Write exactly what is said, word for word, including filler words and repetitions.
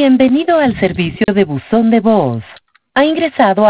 Bienvenido al servicio de buzón de voz. Ha ingresado a